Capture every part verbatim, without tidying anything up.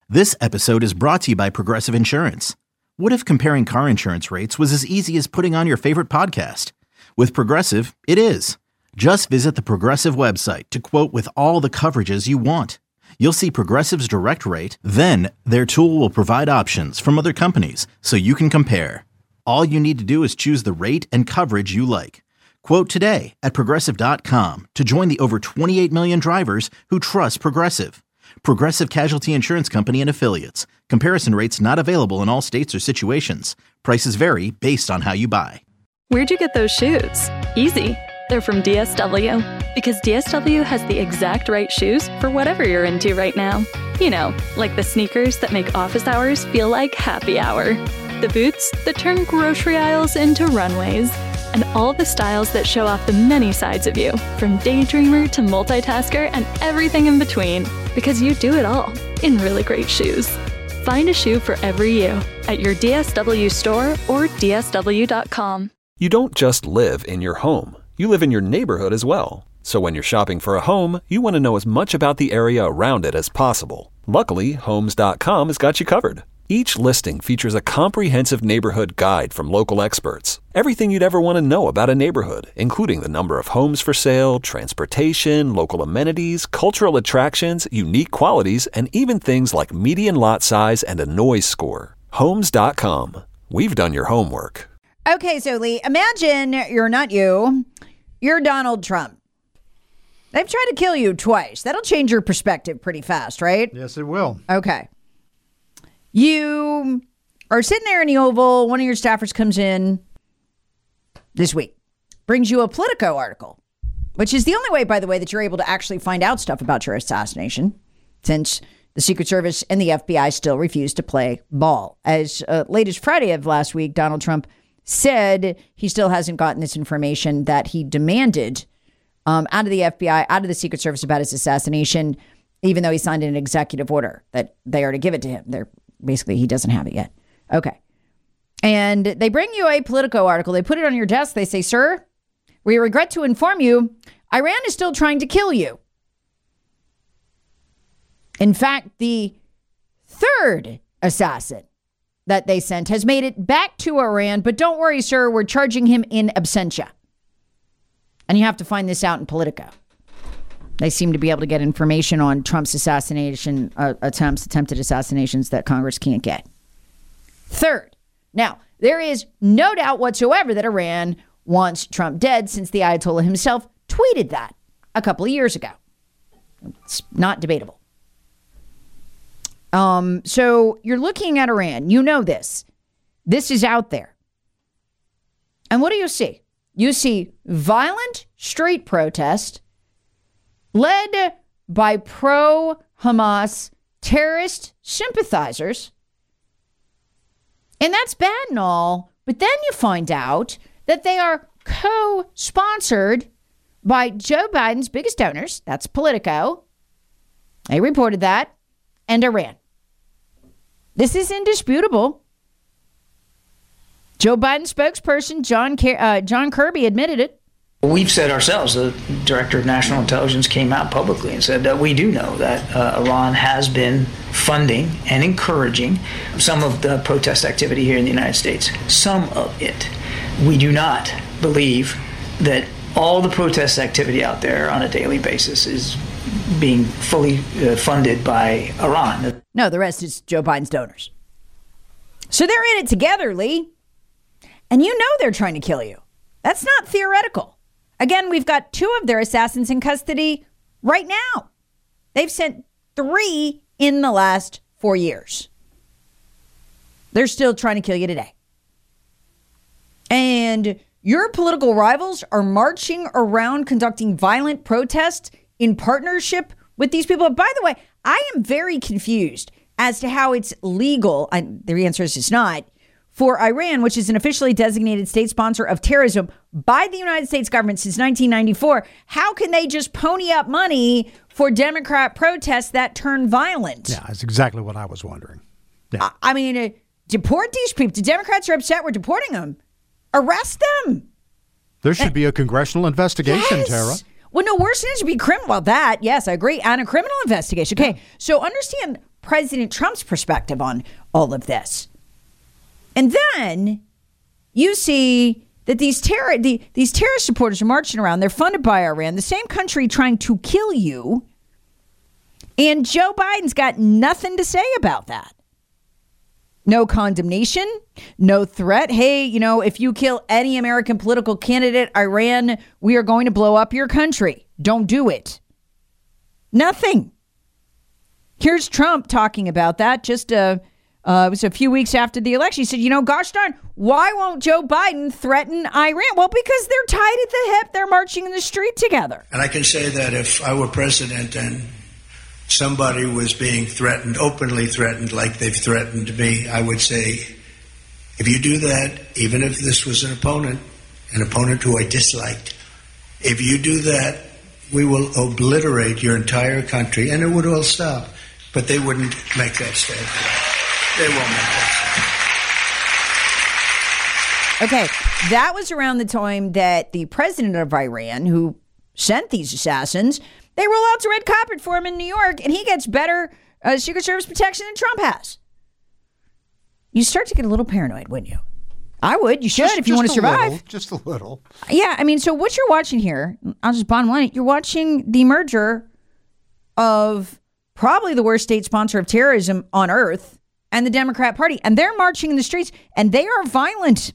This episode is brought to you by Progressive Insurance. What if comparing car insurance rates was as easy as putting on your favorite podcast? With Progressive, it is. Just visit the Progressive website to quote with all the coverages you want. You'll see Progressive's direct rate, then their tool will provide options from other companies so you can compare. All you need to do is choose the rate and coverage you like. Quote today at progressive dot com to join the over twenty-eight million drivers who trust Progressive. Progressive Casualty Insurance Company and Affiliates. Comparison rates not available in all states or situations. Prices vary based on how you buy. Where'd you get those shoes? Easy. They're from D S W. Because D S W has the exact right shoes for whatever you're into right now. You know, like the sneakers that make office hours feel like happy hour. The boots that turn grocery aisles into runways. And all the styles that show off the many sides of you, from daydreamer to multitasker and everything in between, because you do it all in really great shoes. Find a shoe for every you at your D S W store or D S W dot com. You don't just live in your home, you live in your neighborhood as well. So when you're shopping for a home, you want to know as much about the area around it as possible. Luckily, Homes dot com has got you covered. Each listing features a comprehensive neighborhood guide from local experts. Everything you'd ever want to know about a neighborhood, including the number of homes for sale, transportation, local amenities, cultural attractions, unique qualities, and even things like median lot size and a noise score. Homes dot com. We've done your homework. Okay, so Lee, imagine you're not you, you're Donald Trump. They've tried to kill you twice. That'll change your perspective pretty fast, right? Yes, it will. Okay. You are sitting there in the Oval. One of your staffers comes in this week, brings you a Politico article, which is the only way, by the way, that you're able to actually find out stuff about your assassination, since the Secret Service and the F B I still refuse to play ball. As uh, late as Friday of last week, Donald Trump said he still hasn't gotten this information that he demanded um, out of the F B I, out of the Secret Service about his assassination, even though he signed an executive order that they are to give it to him. They're basically, he doesn't have it yet. Okay. And they bring you a Politico article. They put it on your desk. They say, sir, we regret to inform you, Iran is still trying to kill you. In fact, the third assassin that they sent has made it back to Iran. But don't worry, sir, we're charging him in absentia. And you have to find this out in Politico. They seem to be able to get information on Trump's assassination uh, attempts, attempted assassinations that Congress can't get. Third, now, there is no doubt whatsoever that Iran wants Trump dead, since the Ayatollah himself tweeted that a couple of years ago. It's not debatable. Um, so you're looking at Iran. You know this. This is out there. And what do you see? You see violent street protest led by pro-Hamas terrorist sympathizers. And that's bad and all, but then you find out that they are co-sponsored by Joe Biden's biggest donors, that's Politico. They reported that, and Iran. This is indisputable. Joe Biden spokesperson John Ker- uh, John Kirby admitted it. We've said ourselves, the Director of National Intelligence came out publicly and said that we do know that uh, Iran has been funding and encouraging some of the protest activity here in the United States. Some of it. We do not believe that all the protest activity out there on a daily basis is being fully uh, funded by Iran. No, the rest is Joe Biden's donors. So they're in it together, Lee. And you know they're trying to kill you. That's not theoretical. Again, we've got two of their assassins in custody right now. They've sent three in the last four years. They're still trying to kill you today. And your political rivals are marching around conducting violent protests in partnership with these people. By the way, I am very confused as to how it's legal. And the answer is it's not. For Iran, which is an officially designated state sponsor of terrorism by the United States government since nineteen ninety-four, how can they just pony up money for Democrat protests that turn violent? Yeah, that's exactly what I was wondering. Yeah. I mean, uh, deport these people. The Democrats are upset we're deporting them. Arrest them. There should be a congressional investigation, yes. Tara. Well, no, worse than it should be criminal. Well, that, yes, I agree. And a criminal investigation. Okay, yeah. So understand, President Trump's perspective on all of this. And then you see that these terror the, these terrorist supporters are marching around. They're funded by Iran, the same country trying to kill you. And Joe Biden's got nothing to say about that. No condemnation, no threat. Hey, you know, if you kill any American political candidate, Iran, we are going to blow up your country. Don't do it. Nothing. Here's Trump talking about that just a, uh, it was a few weeks after the election. He said, you know, gosh darn, why won't Joe Biden threaten Iran? Well, because they're tied at the hip. They're marching in the street together. And I can say that if I were president and somebody was being threatened, openly threatened, like they've threatened me, I would say, if you do that, even if this was an opponent, an opponent who I disliked, if you do that, we will obliterate your entire country, and it would all stop. But they wouldn't make that statement. They won't make that statement. Okay, that was around the time that the president of Iran, who sent these assassins, they roll out the red carpet for him in New York, and he gets better uh, Secret Service protection than Trump has. You start to get a little paranoid, wouldn't you? I would. You should just, if you want to survive. Little, just a little. Yeah, I mean, so what you're watching here, I'll just bottom line it, you're watching the merger of probably the worst state sponsor of terrorism on earth and the Democrat Party. And they're marching in the streets, and they are violent.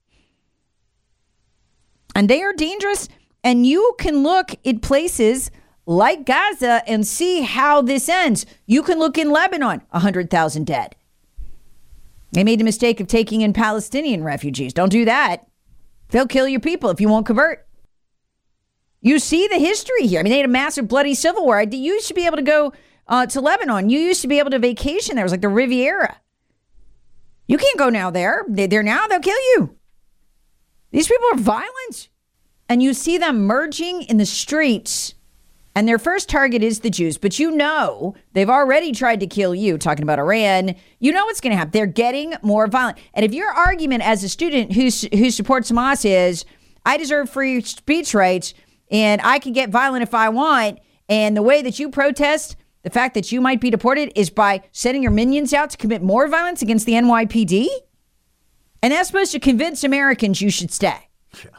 And they are dangerous. And you can look at places like Gaza and see how this ends. You can look in Lebanon, one hundred thousand dead. They made the mistake of taking in Palestinian refugees. Don't do that. They'll kill your people if you won't convert. You see the history here. I mean, they had a massive bloody civil war. You used to be able to go uh, to Lebanon. You used to be able to vacation there. It was like the Riviera. You can't go now there. They're there now. They'll kill you. These people are violent. And you see them merging in the streets. And their first target is the Jews. But you know, they've already tried to kill you, talking about Iran. You know what's going to happen. They're getting more violent. And if your argument as a student who, who supports Hamas is, I deserve free speech rights and I can get violent if I want, and the way that you protest the fact that you might be deported is by sending your minions out to commit more violence against the N Y P D, and that's supposed to convince Americans you should stay. Yeah.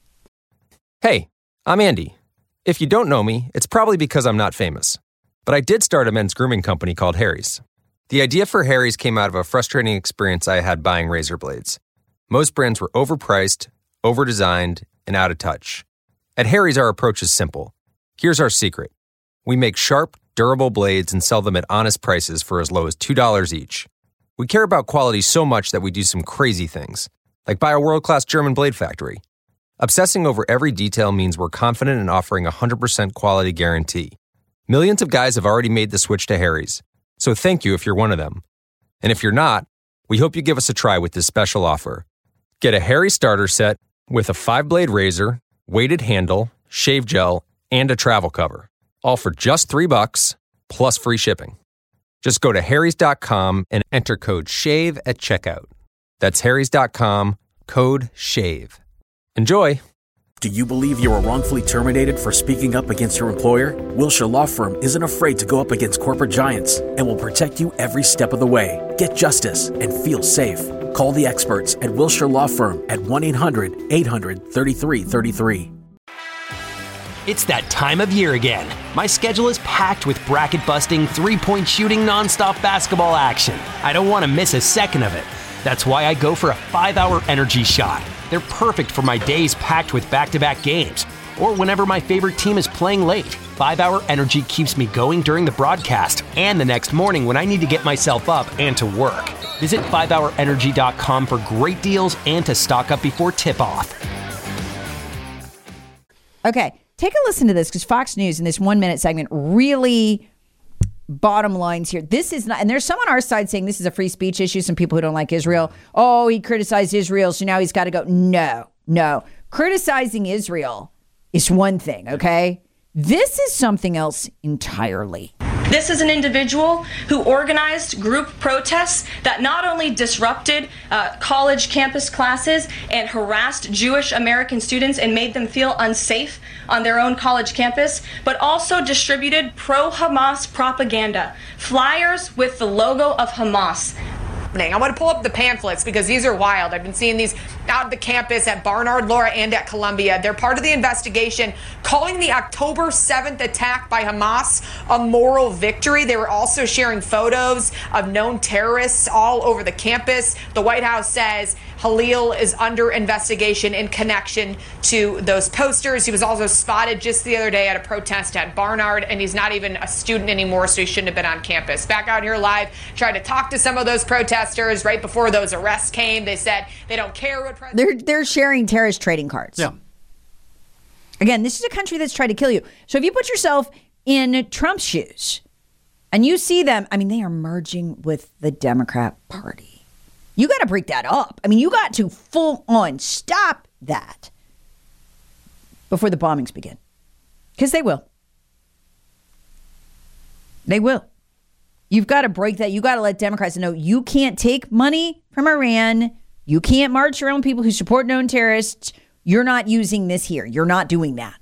Hey, I'm Andy. If you don't know me, it's probably because I'm not famous. But I did start a men's grooming company called Harry's. The idea for Harry's came out of a frustrating experience I had buying razor blades. Most brands were overpriced, overdesigned, and out of touch. At Harry's, our approach is simple. Here's our secret. We make sharp, durable blades and sell them at honest prices for as low as two dollars each. We care about quality so much that we do some crazy things, like buy a world-class German blade factory. Obsessing over every detail means we're confident in offering a one hundred percent quality guarantee. Millions of guys have already made the switch to Harry's, so thank you if you're one of them. And if you're not, we hope you give us a try with this special offer. Get a Harry's starter set with a five-blade razor, weighted handle, shave gel, and a travel cover, all for just three bucks plus free shipping. Just go to harrys dot com and enter code SHAVE at checkout. That's harrys dot com, code SHAVE. Enjoy. Do you believe you were wrongfully terminated for speaking up against your employer? Wilshire Law Firm isn't afraid to go up against corporate giants and will protect you every step of the way. Get justice and feel safe. Call the experts at Wilshire Law Firm at one eight hundred eight hundred thirty-three thirty-three. It's that time of year again. My schedule is packed with bracket-busting, three-point shooting, nonstop basketball action. I don't want to miss a second of it. That's why I go for a five-hour energy shot. They're perfect for my days packed with back-to-back games, or whenever my favorite team is playing late. five-hour energy keeps me going during the broadcast and the next morning when I need to get myself up and to work. Visit five hour energy dot com for great deals and to stock up before tip-off. Okay, take a listen to this, because Fox News in this one-minute segment really bottom lines here. This is not, and there's some on our side saying this is a free speech issue. Some people who don't like Israel. Oh, he criticized Israel, so now he's got to go. No, no. Criticizing Israel is one thing, okay? This is something else entirely. This is an individual who organized group protests that not only disrupted uh, college campus classes and harassed Jewish American students and made them feel unsafe on their own college campus, but also distributed pro-Hamas propaganda, flyers with the logo of Hamas. I want to pull up the pamphlets because these are wild. I've been seeing these out at the campus at Barnard, Laura, and at Columbia. They're part of the investigation calling the October seventh attack by Hamas a moral victory. They were also sharing photos of known terrorists all over the campus. The White House says Halil is under investigation in connection to those posters. He was also spotted just the other day at a protest at Barnard, and he's not even a student anymore, so he shouldn't have been on campus. Back out here live, tried to talk to some of those protesters right before those arrests came. They said they don't care what president... They're, they're sharing terrorist trading cards. Yeah. Again, this is a country that's tried to kill you. So if you put yourself in Trump's shoes and you see them, I mean, they are merging with the Democrat Party. You got to break that up. I mean, you got to full on stop that before the bombings begin. Because they will. They will. You've got to break that. You got to let Democrats know you can't take money from Iran. You can't march your own people who support known terrorists. You're not using this here. You're not doing that.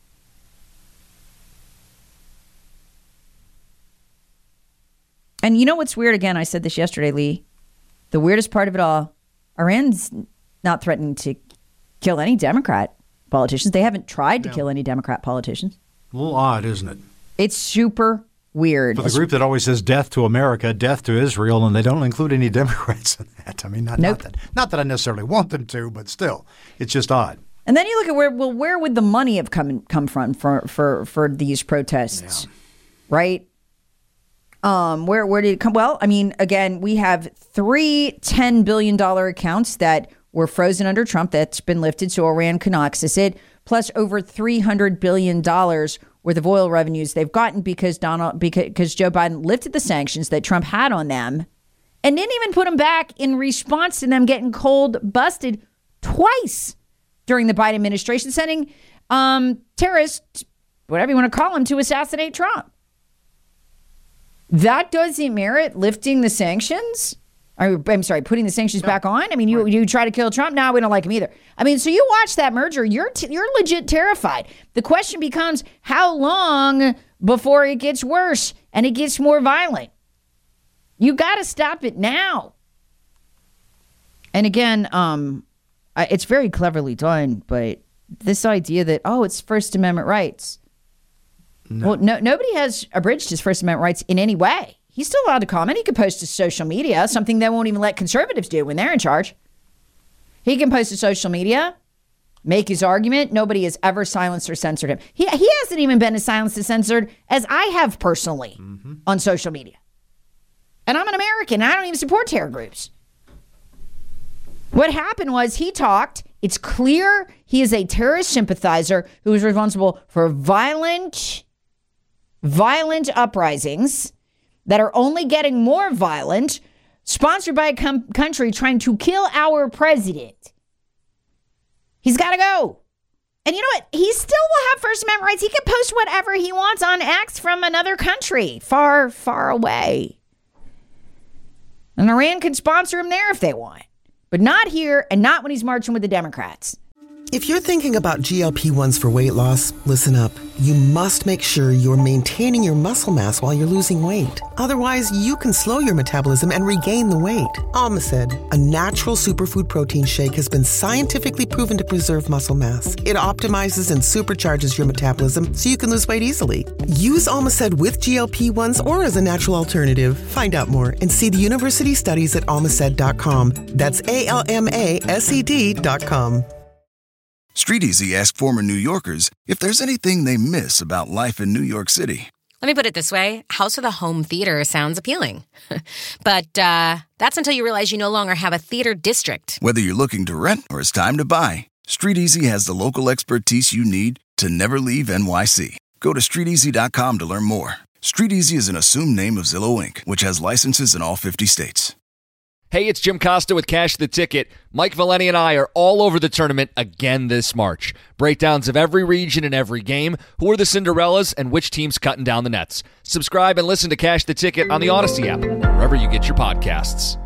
And you know what's weird? Again, I said this yesterday, Lee. The weirdest part of it all, Iran's not threatening to kill any Democrat politicians. They haven't tried to yeah. kill any Democrat politicians. A little odd, isn't it? It's super weird. For the group that always says death to America, death to Israel, and they don't include any Democrats in that. I mean, not, nope. not, that, not that I necessarily want them to, but still, it's just odd. And then you look at where, well, where would the money have come come from for for, for these protests, yeah. right? Um, where where did it come? Well, I mean, again, we have three ten billion dollars accounts that were frozen under Trump that's been lifted so Iran can access it, plus over three hundred billion dollars worth of oil revenues they've gotten because Donald because, because Joe Biden lifted the sanctions that Trump had on them and didn't even put them back in response to them getting cold busted twice during the Biden administration, sending um, terrorists, whatever you want to call them, to assassinate Trump. That doesn't merit lifting the sanctions? Or, I'm sorry, putting the sanctions no. back on? I mean, you you try to kill Trump? No, we don't like him either. I mean, so you watch that merger, you're t- you're legit terrified. The question becomes, how long before it gets worse and it gets more violent? You got to stop it now. And again, um, it's very cleverly done, but this idea that, oh, it's First Amendment rights. No. Well, no, nobody has abridged his First Amendment rights in any way. He's still allowed to comment. He can post to social media, something they won't even let conservatives do when they're in charge. He can post to social media, make his argument. Nobody has ever silenced or censored him. He, he hasn't even been as silenced and censored as I have personally mm-hmm. on social media. And I'm an American. I don't even support terror groups. What happened was he talked. It's clear he is a terrorist sympathizer who is responsible for violent, violent uprisings that are only getting more violent, sponsored by a com- country trying to kill our president. He's got to go. And you know what? He still will have First Amendment rights. He can post whatever he wants on X from another country far, far away. And Iran can sponsor him there if they want. But not here, and not when he's marching with the Democrats. If you're thinking about G L P ones for weight loss, listen up. You must make sure you're maintaining your muscle mass while you're losing weight. Otherwise, you can slow your metabolism and regain the weight. Almacid, a natural superfood protein shake, has been scientifically proven to preserve muscle mass. It optimizes and supercharges your metabolism so you can lose weight easily. Use Almacid with G L P ones or as a natural alternative. Find out more and see the university studies at almacid dot com. That's A L M A S E D dot com. StreetEasy asked former New Yorkers if there's anything they miss about life in New York City. Let me put it this way. House with a home theater sounds appealing. But uh, that's until you realize you no longer have a theater district. Whether you're looking to rent or it's time to buy, StreetEasy has the local expertise you need to never leave N Y C. Go to street easy dot com to learn more. StreetEasy is an assumed name of Zillow Incorporated, which has licenses in all fifty states. Hey, it's Jim Costa with Cash the Ticket. Mike Valeni and I are all over the tournament again this March. Breakdowns of every region and every game, who are the Cinderellas, and which team's cutting down the nets. Subscribe and listen to Cash the Ticket on the Odyssey app, wherever you get your podcasts.